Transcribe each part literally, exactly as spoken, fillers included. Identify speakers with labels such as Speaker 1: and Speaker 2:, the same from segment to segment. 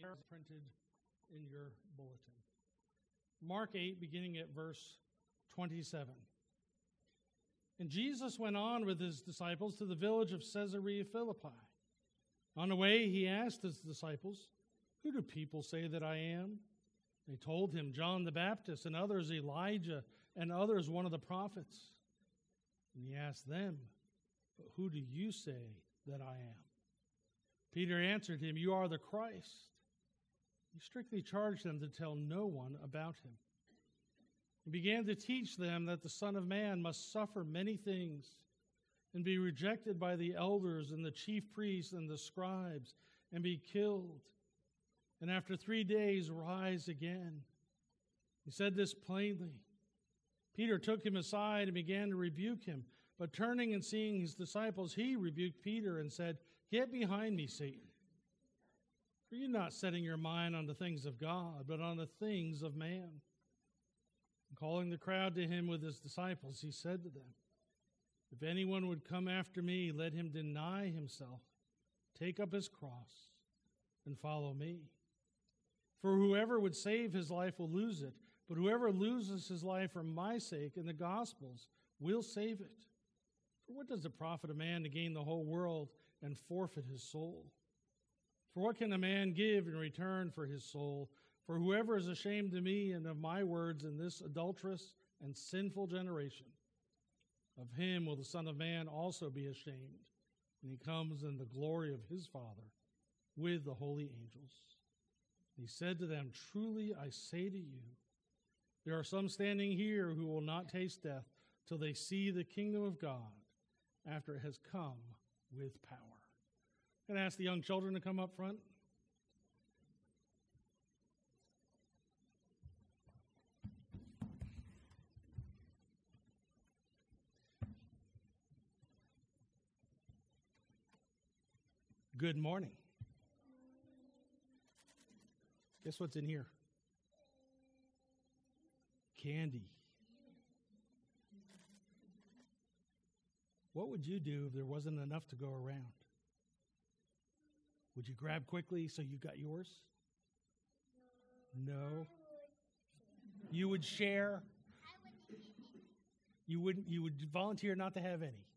Speaker 1: is printed in your bulletin. Mark eight, beginning at verse twenty-seven. And Jesus went on with his disciples to the village of Caesarea Philippi. On the way, he asked his disciples, "Who do people say that I am?" They told him, "John the Baptist, and others Elijah, and others one of the prophets." And he asked them, "But who do you say that I am?" Peter answered him, "You are the Christ." He strictly charged them to tell no one about him. He began to teach them that the Son of Man must suffer many things and be rejected by the elders and the chief priests and the scribes and be killed, and after three days rise again. He said this plainly. Peter took him aside and began to rebuke him, but turning and seeing his disciples, he rebuked Peter and said, "Get behind me, Satan. For you're not setting your mind on the things of God, but on the things of man." And calling the crowd to him with his disciples, he said to them, "If anyone would come after me, let him deny himself, take up his cross, and follow me. For whoever would save his life will lose it, but whoever loses his life for my sake and the gospel's will save it. For what does it profit a man to gain the whole world and forfeit his soul? For what can a man give in return for his soul? For whoever is ashamed of me and of my words in this adulterous and sinful generation, of him will the Son of Man also be ashamed when he comes in the glory of his Father with the holy angels." He said to them, "Truly I say to you, there are some standing here who will not taste death till they see the kingdom of God after it has come with power." I'm going to ask the young children to come up front. Good morning. Guess what's in here? Candy. What would you do if there wasn't enough to go around? Would you grab quickly so you got yours? No. You would share? You wouldn't. You would volunteer not to have any.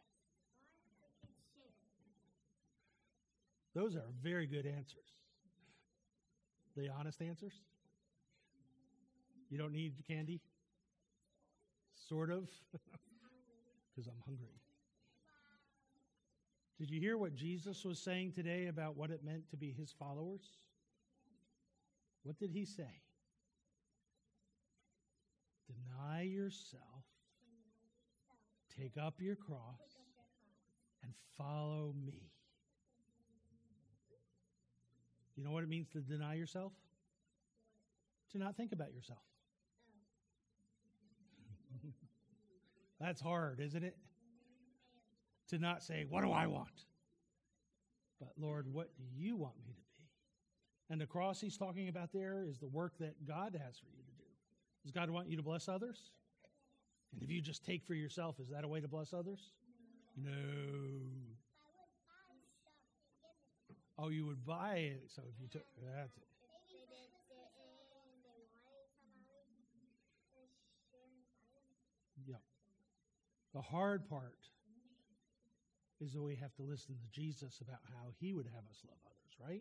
Speaker 1: Those are very good answers. The honest answers? You don't need candy? Sort of? Because I'm hungry. Did you hear what Jesus was saying today about what it meant to be his followers? What did he say? Deny yourself, take up your cross, and follow me. You know what it means to deny yourself? To not think about yourself. That's hard, isn't it? To not say, what do I want? But Lord, what do you want me to be? And the cross he's talking about there is the work that God has for you to do. Does God want you to bless others? And if you just take for yourself, is that a way to bless others? No. Oh, you would buy it. So if you took, that's it. Yeah. The hard part is that we have to listen to Jesus about how he would have us love others, right?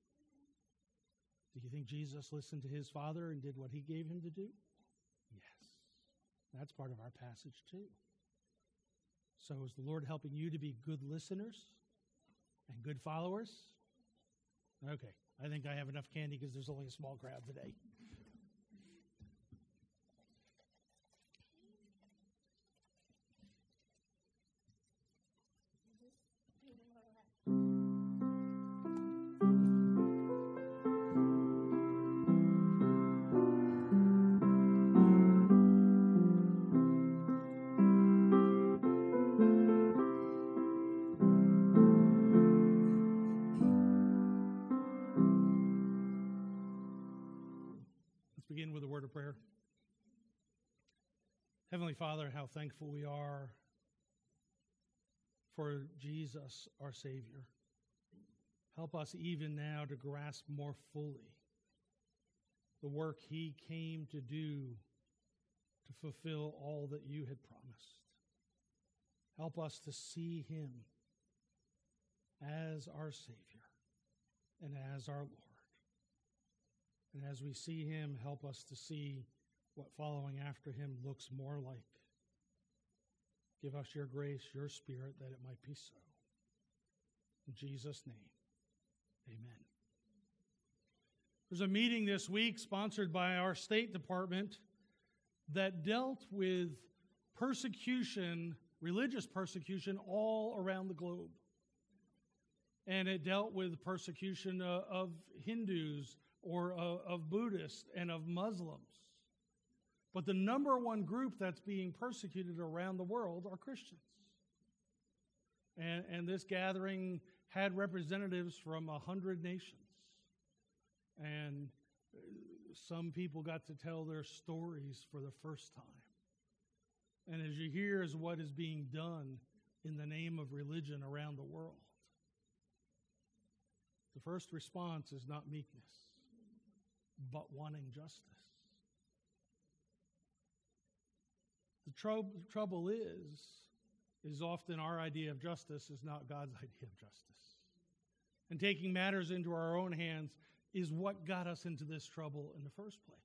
Speaker 1: Do you think Jesus listened to his Father and did what he gave him to do? Yes. That's part of our passage too. So is the Lord helping you to be good listeners and good followers? Okay, I think I have enough candy because there's only a small crowd today. Begin with a word of prayer. Heavenly Father, how thankful we are for Jesus, our Savior. Help us even now to grasp more fully the work he came to do to fulfill all that you had promised. Help us to see him as our Savior and as our Lord. And as we see him, help us to see what following after him looks more like. Give us your grace, your Spirit, that it might be so. In Jesus' name, amen. There's a meeting this week sponsored by our State Department that dealt with persecution, religious persecution, all around the globe. And it dealt with persecution uh, of Hindus or uh, of Buddhists and of Muslims. But the number one group that's being persecuted around the world are Christians. And, and this gathering had representatives from a hundred nations. And some people got to tell their stories for the first time. And as you hear is what is being done in the name of religion around the world. The first response is not meekness, but wanting justice. The trou- trouble is, is often our idea of justice is not God's idea of justice. And taking matters into our own hands is what got us into this trouble in the first place.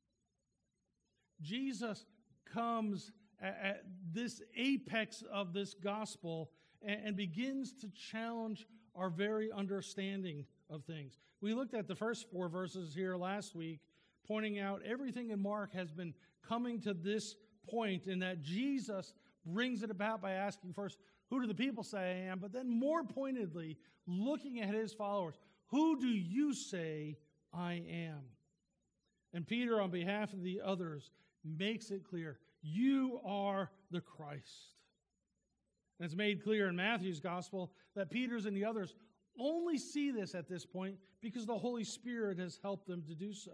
Speaker 1: Jesus comes at, at this apex of this gospel and, and begins to challenge our very understanding of things. We looked at the first four verses here last week, pointing out everything in Mark has been coming to this point in that Jesus brings it about by asking first, who do the people say I am? But then more pointedly, looking at his followers, who do you say I am? And Peter, on behalf of the others, makes it clear, you are the Christ. And it's made clear in Matthew's gospel that Peter's and the others only see this at this point because the Holy Spirit has helped them to do so.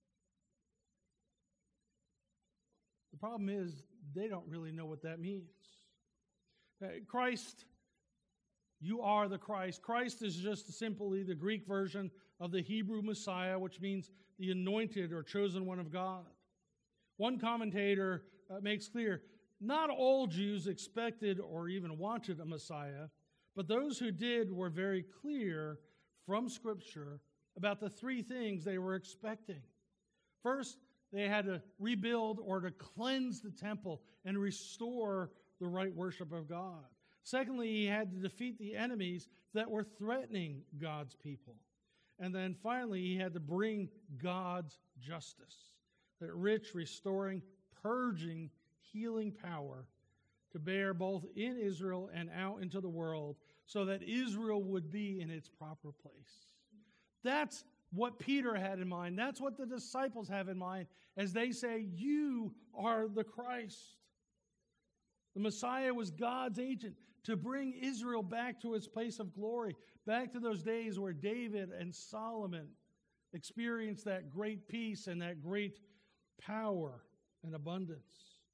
Speaker 1: The problem is they don't really know what that means. Christ, you are the Christ. Christ is just simply the Greek version of the Hebrew Messiah, which means the anointed or chosen one of God. One commentator uh, makes clear, not all Jews expected or even wanted a Messiah, but those who did were very clear from Scripture about the three things they were expecting. First, they had to rebuild or to cleanse the temple and restore the right worship of God. Secondly, he had to defeat the enemies that were threatening God's people. And then finally, he had to bring God's justice, that rich, restoring, purging, healing power to bear both in Israel and out into the world so that Israel would be in its proper place. That's what Peter had in mind. That's what the disciples have in mind as they say, you are the Christ. The Messiah was God's agent to bring Israel back to its place of glory, back to those days where David and Solomon experienced that great peace and that great power and abundance.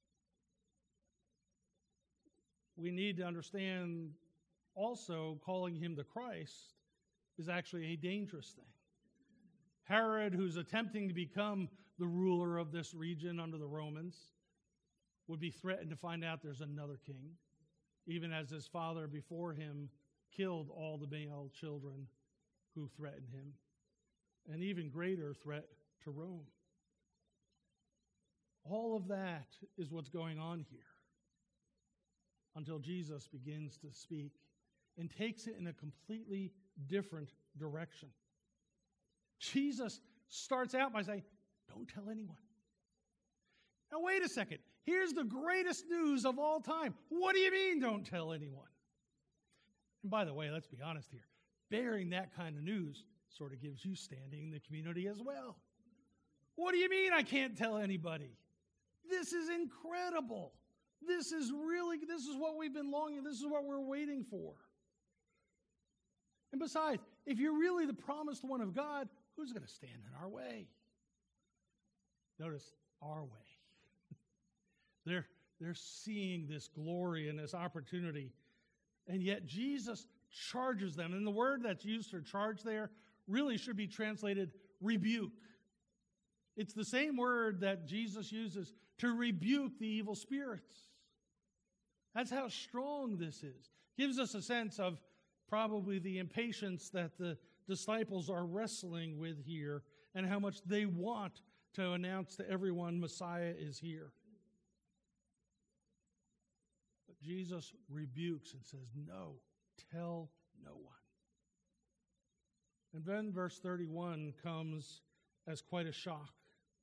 Speaker 1: We need to understand also calling him the Christ is actually a dangerous thing. Herod, who's attempting to become the ruler of this region under the Romans, would be threatened to find out there's another king, even as his father before him killed all the male children who threatened him. An even greater threat to Rome. All of that is what's going on here until Jesus begins to speak and takes it in a completely different direction. Jesus starts out by saying, don't tell anyone. Now, wait a second. Here's the greatest news of all time. What do you mean, don't tell anyone? And by the way, let's be honest here. Bearing that kind of news sort of gives you standing in the community as well. What do you mean I can't tell anybody? This is incredible. This is really, this is what we've been longing, this is what we're waiting for. And besides, if you're really the promised one of God, who's going to stand in our way? Notice, our way. They're, they're seeing this glory and this opportunity. And yet Jesus charges them. And the word that's used for charge there really should be translated rebuke. It's the same word that Jesus uses to rebuke the evil spirits. That's how strong this is. Gives us a sense of probably the impatience that the disciples are wrestling with here and how much they want to announce to everyone Messiah is here. But Jesus rebukes and says, no, tell no one. And then verse thirty-one comes as quite a shock.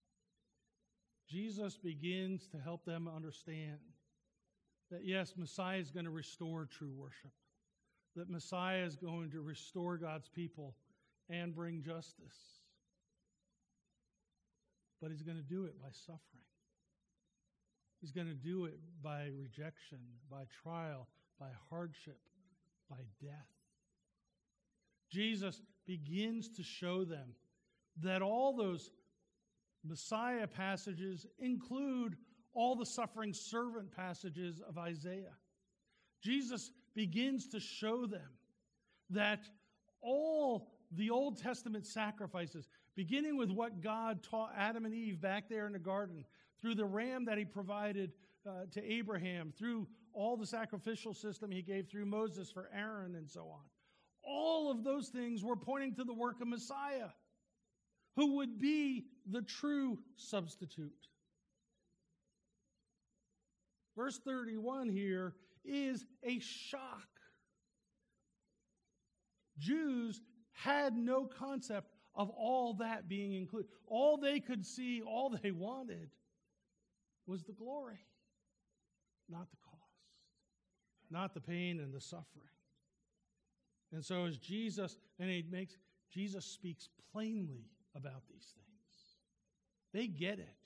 Speaker 1: Jesus begins to help them understand that, yes, Messiah is going to restore true worship, that Messiah is going to restore God's people and bring justice. But he's going to do it by suffering. He's going to do it by rejection, by trial, by hardship, by death. Jesus begins to show them that all those Messiah passages include all the suffering servant passages of Isaiah. Jesus begins to show them that all the Old Testament sacrifices, beginning with what God taught Adam and Eve back there in the garden, through the ram that he provided uh, to Abraham, through all the sacrificial system he gave through Moses for Aaron and so on. All of those things were pointing to the work of Messiah, who would be the true substitute. Verse thirty-one here is a shock. Jews had no concept of all that being included. All they could see, all they wanted, was the glory, not the cost, not the pain and the suffering. And so as Jesus, and he makes, Jesus speaks plainly about these things. They get it.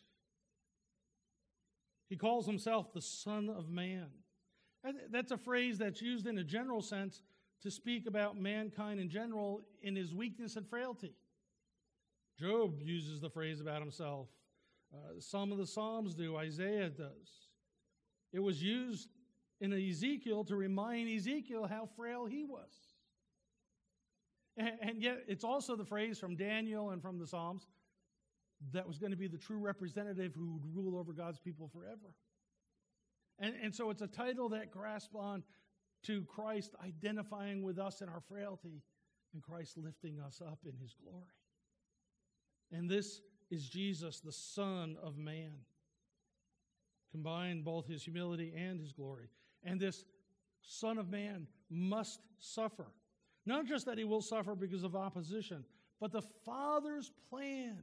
Speaker 1: He calls himself the Son of Man. That's a phrase that's used in a general sense to speak about mankind in general in his weakness and frailty. Job uses the phrase about himself. Uh, some of the Psalms do. Isaiah does. It was used in Ezekiel to remind Ezekiel how frail he was. And, and yet it's also the phrase from Daniel and from the Psalms that was going to be the true representative who would rule over God's people forever. And, and so it's a title that grasps on to Christ identifying with us in our frailty and Christ lifting us up in his glory. And this is Jesus, the Son of Man. Combine both his humility and his glory. And this Son of Man must suffer. Not just that he will suffer because of opposition, but the Father's plan,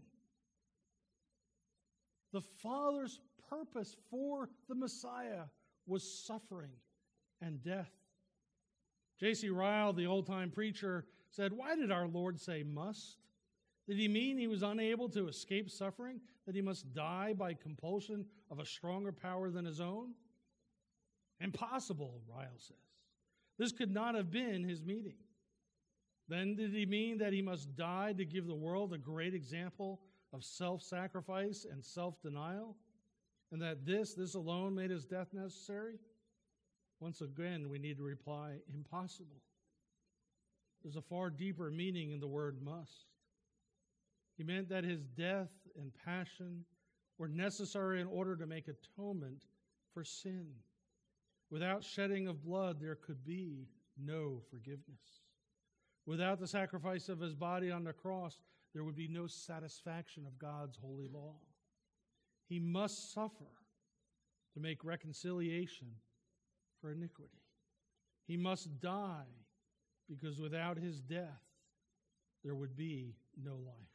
Speaker 1: the Father's purpose for the Messiah was suffering and death. J C Ryle, the old-time preacher, said, "Why did our Lord say must? Did he mean he was unable to escape suffering? That he must die by compulsion of a stronger power than his own? Impossible," Ryle says. This could not have been his meaning. Then did he mean that he must die to give the world a great example of self-sacrifice and self-denial? And that this, this alone made his death necessary? Once again, we need to reply, impossible. There's a far deeper meaning in the word must. He meant that his death and passion were necessary in order to make atonement for sin. Without shedding of blood, there could be no forgiveness. Without the sacrifice of his body on the cross, there would be no satisfaction of God's holy law. He must suffer to make reconciliation for iniquity. He must die because without his death, there would be no life.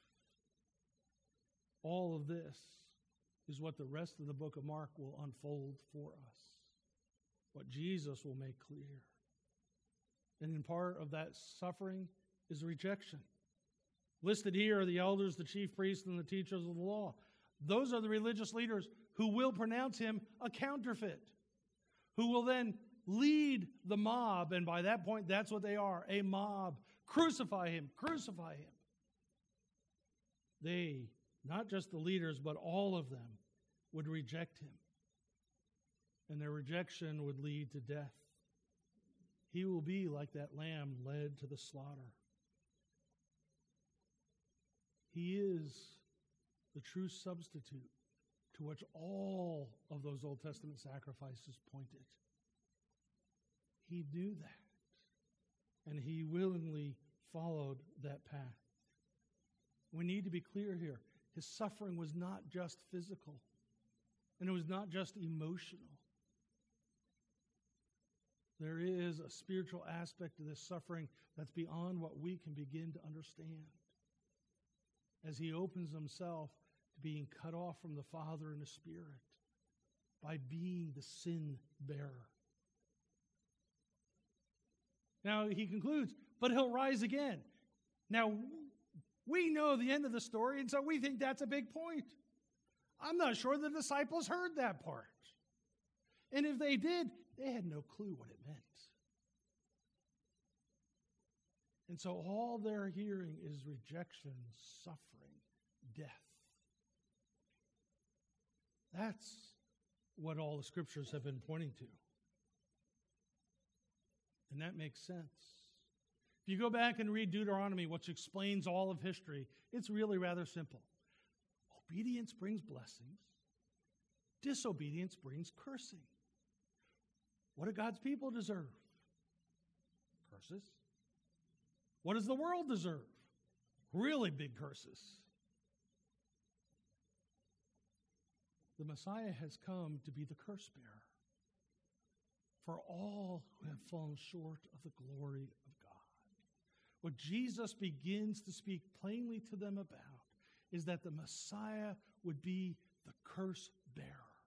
Speaker 1: All of this is what the rest of the book of Mark will unfold for us, what Jesus will make clear. And in part of that suffering is rejection. Listed here are the elders, the chief priests, and the teachers of the law. Those are the religious leaders who will pronounce him a counterfeit, who will then lead the mob, and by that point, that's what they are, a mob. Crucify him, crucify him. They, not just the leaders, but all of them, would reject him. And their rejection would lead to death. He will be like that lamb led to the slaughter. He is the true substitute to which all of those Old Testament sacrifices pointed. He knew that, and he willingly followed that path. We need to be clear here. His suffering was not just physical, and it was not just emotional. There is a spiritual aspect to this suffering that's beyond what we can begin to understand. As he opens himself to being cut off from the Father and the Spirit by being the sin bearer. Now he concludes, but he'll rise again. Now, we know the end of the story, and so we think that's a big point. I'm not sure the disciples heard that part. And if they did, they had no clue what it meant. And so all they're hearing is rejection, suffering, death. That's what all the scriptures have been pointing to. And that makes sense. If you go back and read Deuteronomy, which explains all of history, it's really rather simple. Obedience brings blessings. Disobedience brings cursing. What do God's people deserve? Curses. What does the world deserve? Really big curses. The Messiah has come to be the curse bearer for all who have fallen short of the glory of God. What Jesus begins to speak plainly to them about is that the Messiah would be the curse bearer.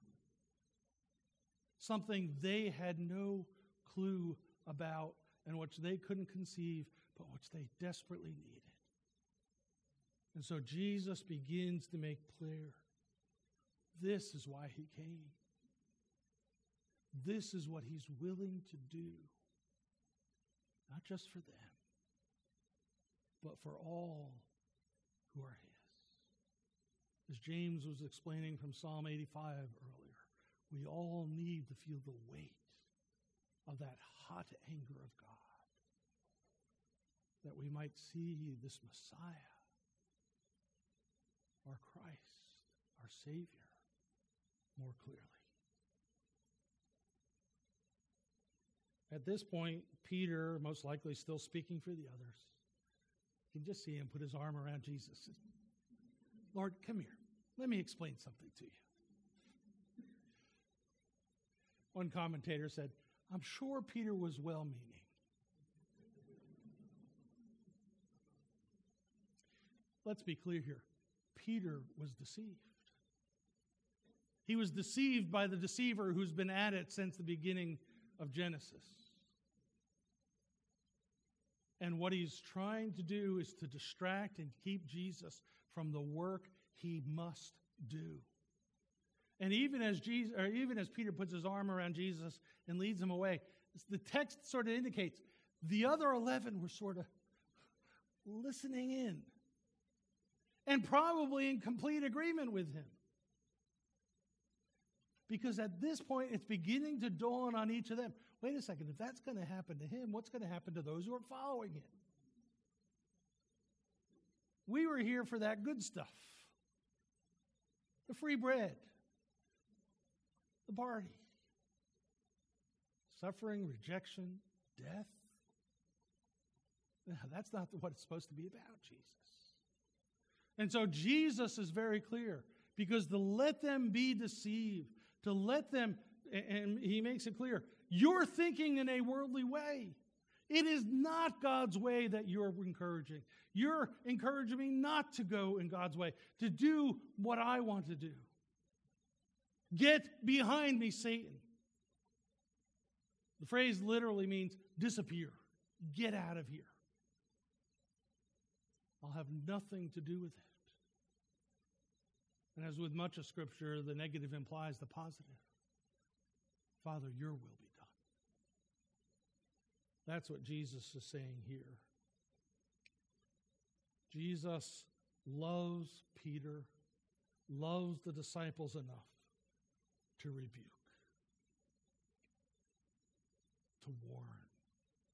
Speaker 1: Something they had no clue about and which they couldn't conceive, but which they desperately needed. And so Jesus begins to make clear, this is why he came. This is what he's willing to do, not just for them, but for all who are his. As James was explaining from Psalm eighty-five earlier, we all need to feel the weight of that hot anger of God, that we might see this Messiah, our Christ, our Savior, more clearly. At this point, Peter, most likely still speaking for the others, you can just see him put his arm around Jesus. Lord, come here. Let me explain something to you. One commentator said, I'm sure Peter was well-meaning. Let's be clear here. Peter was deceived. He was deceived by the deceiver who's been at it since the beginning of Genesis. And what he's trying to do is to distract and keep Jesus from the work he must do. And even as Jesus, or even as Peter puts his arm around Jesus and leads him away, the text sort of indicates the other eleven were sort of listening in and probably in complete agreement with him. Because at this point, it's beginning to dawn on each of them. Wait a second, if that's going to happen to him, what's going to happen to those who are following him? We were here for that good stuff. The free bread. The party. Suffering, rejection, death. No, that's not what it's supposed to be about, Jesus. And so Jesus is very clear, because to let them be deceived, to let them, and he makes it clear, you're thinking in a worldly way. It is not God's way that you're encouraging. You're encouraging me not to go in God's way, to do what I want to do. Get behind me, Satan. The phrase literally means disappear. Get out of here. I'll have nothing to do with it. And as with much of Scripture, the negative implies the positive. Father, your will be done. That's what Jesus is saying here. Jesus loves Peter, loves the disciples enough to rebuke, to warn,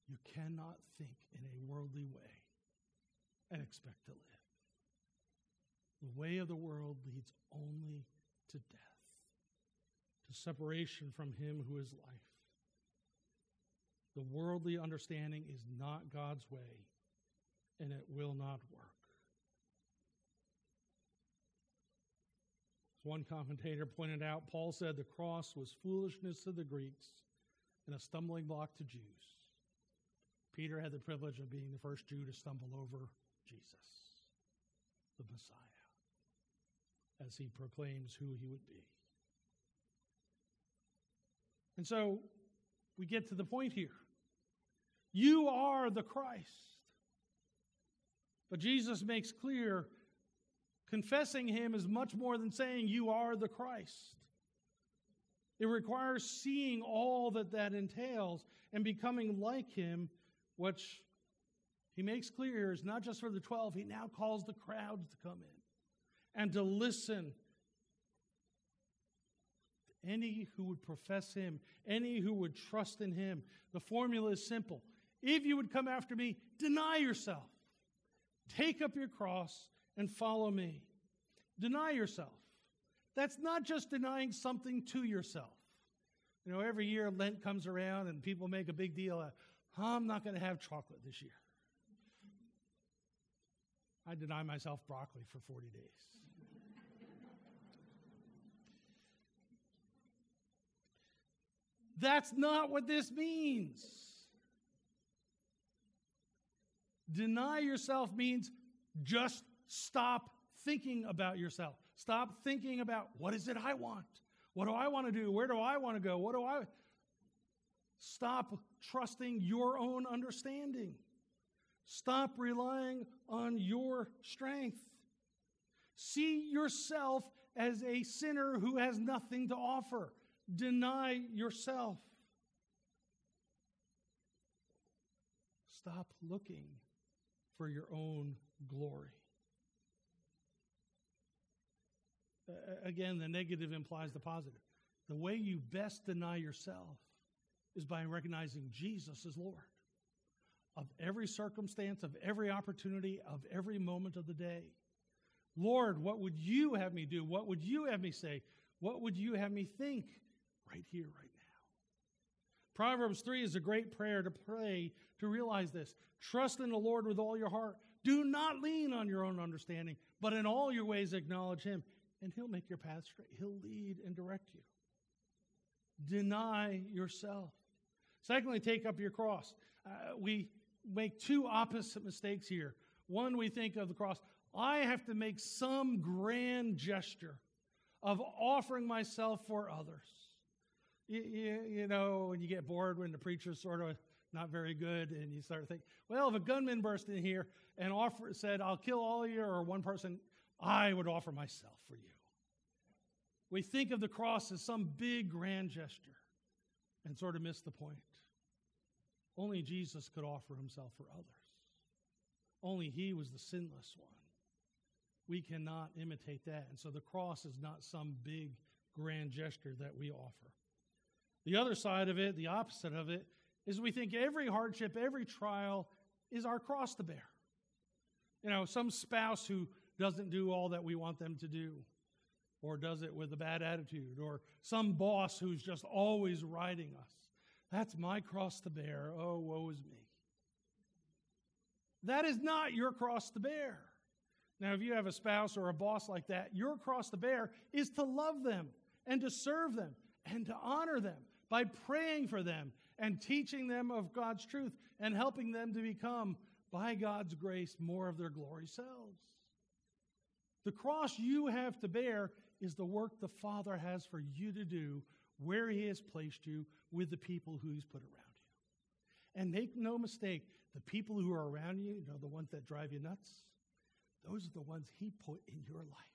Speaker 1: You cannot think in a worldly way and expect to live. The way of the world leads only to death, to separation from him who is life. The worldly understanding is not God's way, and it will not work. As one commentator pointed out, Paul said the cross was foolishness to the Greeks and a stumbling block to Jews. Peter had the privilege of being the first Jew to stumble over Jesus, the Messiah, as he proclaims who he would be. And so we get to the point here. You are the Christ. But Jesus makes clear confessing him is much more than saying you are the Christ. It requires seeing all that that entails and becoming like him, which he makes clear is not just for the twelve. He now calls the crowds to come in and to listen. Any who would profess him, any who would trust in him. The formula is simple. If you would come after me, deny yourself. Take up your cross and follow me. Deny yourself. That's not just denying something to yourself. You know, every year Lent comes around and people make a big deal of, I'm not going to have chocolate this year. I deny myself broccoli for forty days. That's not what this means. Deny yourself means just stop thinking about yourself. Stop thinking about, what is it I want? What do I want to do? Where do I want to go? What do I... Stop trusting your own understanding. Stop relying on your strength. See yourself as a sinner who has nothing to offer. Deny yourself. Stop looking for your own glory. Uh, again, the negative implies the positive. The way you best deny yourself is by recognizing Jesus as Lord of every circumstance, of every opportunity, of every moment of the day. Lord, what would you have me do? What would you have me say? What would you have me think right here, right now? Proverbs three is a great prayer to pray to realize this. Trust in the Lord with all your heart. Do not lean on your own understanding, but in all your ways acknowledge him, and he'll make your path straight. He'll lead and direct you. Deny yourself. Secondly, take up your cross. Uh, we make two opposite mistakes here. One, we think of the cross, I have to make some grand gesture of offering myself for others. You, you, you know, when you get bored when the preacher's sort of not very good, and you start thinking, well, if a gunman burst in here and offer, said, I'll kill all of you, or one person, I would offer myself for you. We think of the cross as some big grand gesture and sort of miss the point. Only Jesus could offer himself for others. Only he was the sinless one. We cannot imitate that. And so the cross is not some big grand gesture that we offer. The other side of it, the opposite of it, is we think every hardship, every trial is our cross to bear. You know, some spouse who doesn't do all that we want them to do, or does it with a bad attitude, or some boss who's just always riding us. That's my cross to bear. Oh, woe is me. That is not your cross to bear. Now, if you have a spouse or a boss like that, your cross to bear is to love them and to serve them and to honor them by praying for them and teaching them of God's truth and helping them to become, by God's grace, more of their glory selves. The cross you have to bear is the work the Father has for you to do where he has placed you with the people who he's put around you. And make no mistake, the people who are around you, you know, the ones that drive you nuts, those are the ones he put in your life.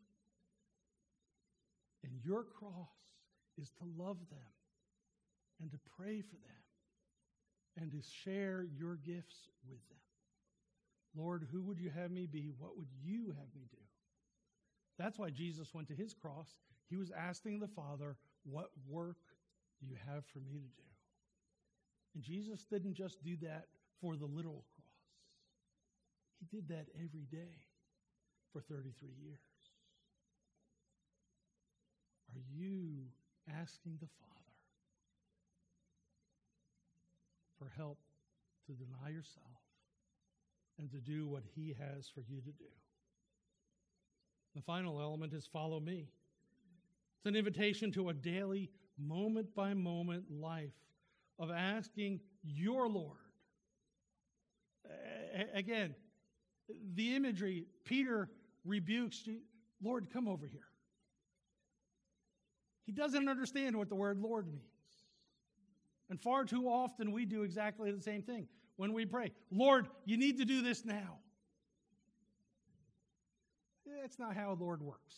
Speaker 1: And your cross is to love them and to pray for them and to share your gifts with them. Lord, who would you have me be? What would you have me do? That's why Jesus went to his cross. He was asking the Father, what work do you have for me to do? And Jesus didn't just do that for the literal cross. He did that every day for thirty-three years. Are you asking the Father for help to deny yourself and to do what he has for you to do? The final element is follow me. It's an invitation to a daily, moment-by-moment life of asking your Lord. A- again, the imagery, Peter rebukes, Lord, come over here. He doesn't understand what the word Lord means. And far too often we do exactly the same thing when we pray. Lord, you need to do this now. That's not how the Lord works.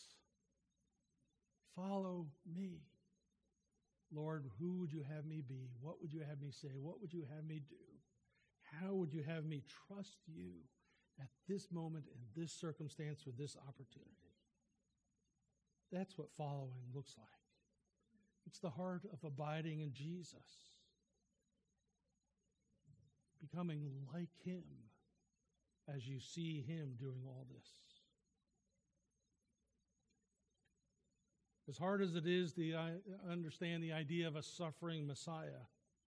Speaker 1: Follow me. Lord, who would you have me be? What would you have me say? What would you have me do? How would you have me trust you at this moment, in this circumstance, with this opportunity? That's what following looks like. It's the heart of abiding in Jesus. Becoming like him as you see him doing all this. As hard as it is to understand the idea of a suffering Messiah,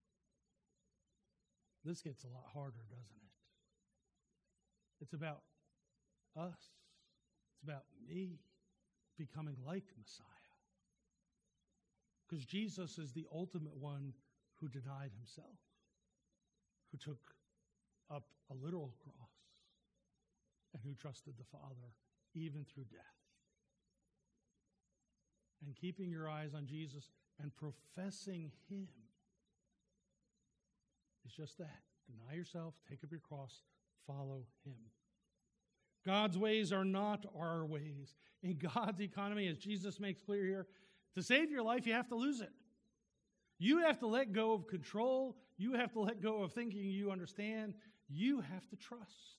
Speaker 1: this gets a lot harder, doesn't it? It's about us. It's about me becoming like Messiah. Because Jesus is the ultimate one who denied himself, who took up a literal cross, and who trusted the Father even through death. And keeping your eyes on Jesus and professing him is just that. Deny yourself, take up your cross, follow him. God's ways are not our ways. In God's economy, as Jesus makes clear here, to save your life, you have to lose it. You have to let go of control. You have to let go of thinking you understand. You have to trust.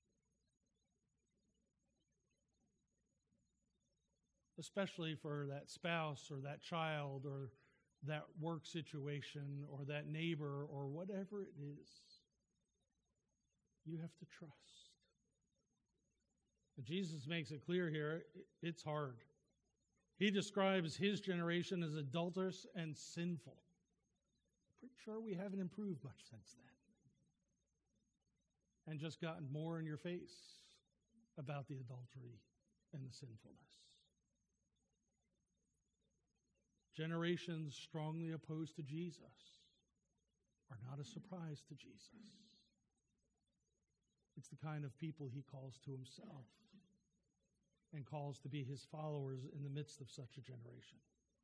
Speaker 1: Especially for that spouse or that child or that work situation or that neighbor or whatever it is. You have to trust. And Jesus makes it clear here, it's hard. He describes his generation as adulterous and sinful. Pretty sure we haven't improved much since then. And just gotten more in your face about the adultery and the sinfulness. Generations strongly opposed to Jesus are not a surprise to Jesus. It's the kind of people he calls to himself and calls to be his followers in the midst of such a generation.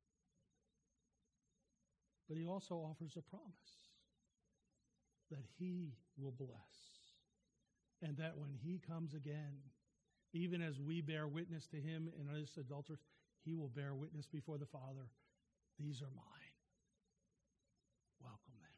Speaker 1: But he also offers a promise that he will bless, and that when he comes again, even as we bear witness to him in this adulterers, he will bear witness before the Father. These are mine. Welcome them.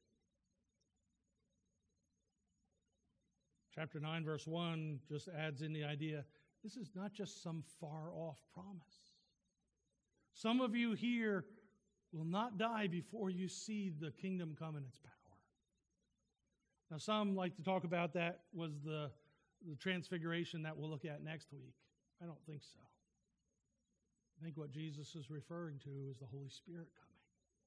Speaker 1: Chapter nine, verse one just adds in the idea, this is not just some far-off promise. Some of you here will not die before you see the kingdom come in its power. Now, some like to talk about that was the, the transfiguration that we'll look at next week. I don't think so. I think what Jesus is referring to is the Holy Spirit coming.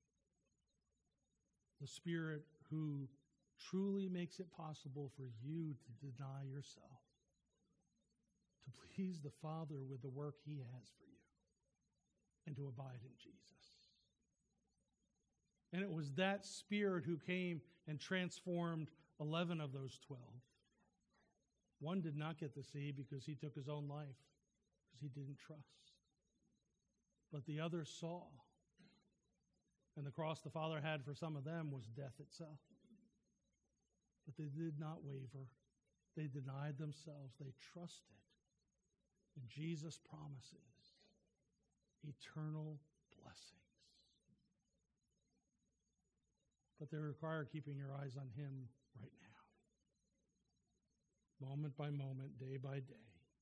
Speaker 1: The Spirit who truly makes it possible for you to deny yourself, to please the Father with the work he has for you, and to abide in Jesus. And it was that Spirit who came and transformed eleven of those twelve. One did not get to see because he took his own life, because he didn't trust. But the others saw. And the cross the Father had for some of them was death itself. But they did not waver. They denied themselves. They trusted. And Jesus promises eternal blessings. But they require keeping your eyes on him right now. Moment by moment, day by day.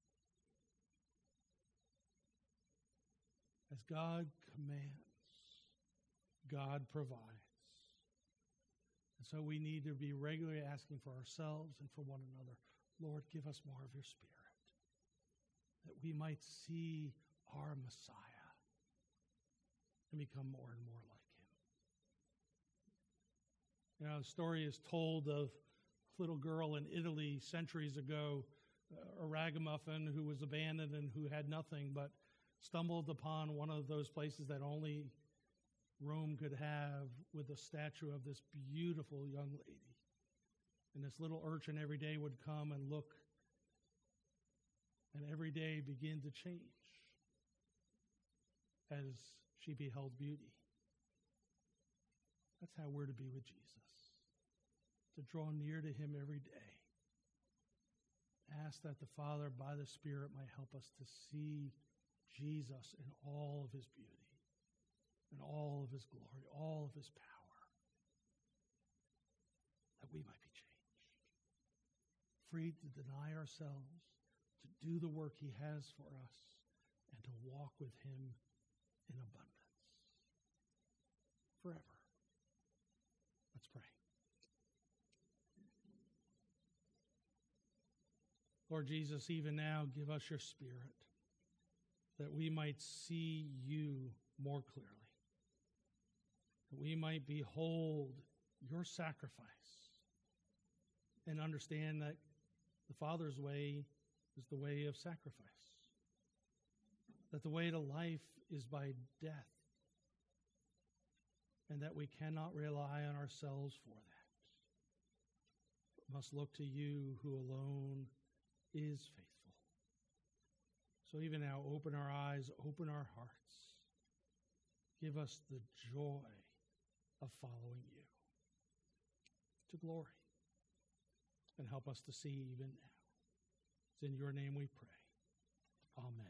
Speaker 1: As God commands, God provides. And so we need to be regularly asking for ourselves and for one another, Lord, give us more of your Spirit, that we might see our Messiah and become more and more like him. You know, the story is told of a little girl in Italy centuries ago, uh, a ragamuffin who was abandoned and who had nothing, but stumbled upon one of those places that only Rome could have, with a statue of this beautiful young lady. And this little urchin every day would come and look, and every day begin to change as she beheld beauty. That's how we're to be with Jesus, to draw near to him every day. Ask that the Father, by the Spirit, might help us to see Jesus in all of his beauty, in all of his glory, all of his power, that we might be changed, free to deny ourselves, to do the work he has for us, and to walk with him in abundance forever. Let's pray. Lord Jesus, even now, give us your Spirit, that we might see you more clearly, that we might behold your sacrifice and understand that the Father's way is the way of sacrifice, that the way to life is by death, and that we cannot rely on ourselves for that, but must look to you who alone is faithful. So even now, open our eyes, open our hearts. Give us the joy of following you to glory, and help us to see even now. It's in your name we pray. Amen.